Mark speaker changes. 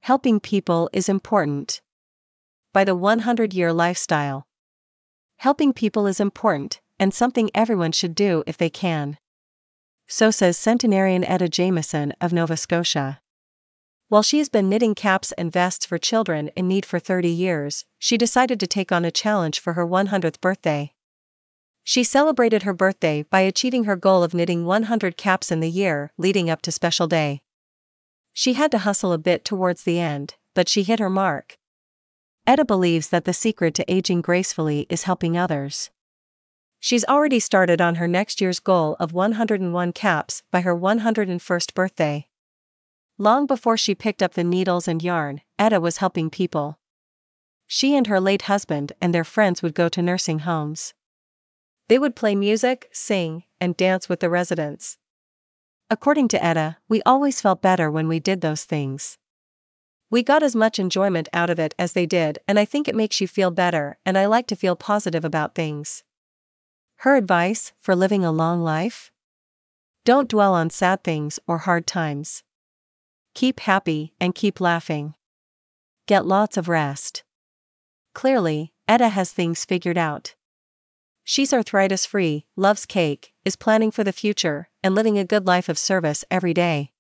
Speaker 1: Helping people is important. By the 100-Year Lifestyle. Helping people is important, and something everyone should do if they can. So says centenarian Etta Jameson of Nova Scotia. While she has been knitting caps and vests for children in need for 30 years, she decided to take on a challenge for her 100th birthday. She celebrated her birthday by achieving her goal of knitting 100 caps in the year leading up to special day. She had to hustle a bit towards the end, but she hit her mark. Etta believes that the secret to aging gracefully is helping others. She's already started on her next year's goal of 101 caps by her 101st birthday. Long before she picked up the needles and yarn, Etta was helping people. She and her late husband and their friends would go to nursing homes. They would play music, sing, and dance with the residents. According to Etta, we always felt better when we did those things. We got as much enjoyment out of it as they did, and I think it makes you feel better, and I like to feel positive about things. Her advice for living a long life? Don't dwell on sad things or hard times. Keep happy and keep laughing. Get lots of rest. Clearly, Etta has things figured out. She's arthritis-free, loves cake, is planning for the future, and living a good life of service every day.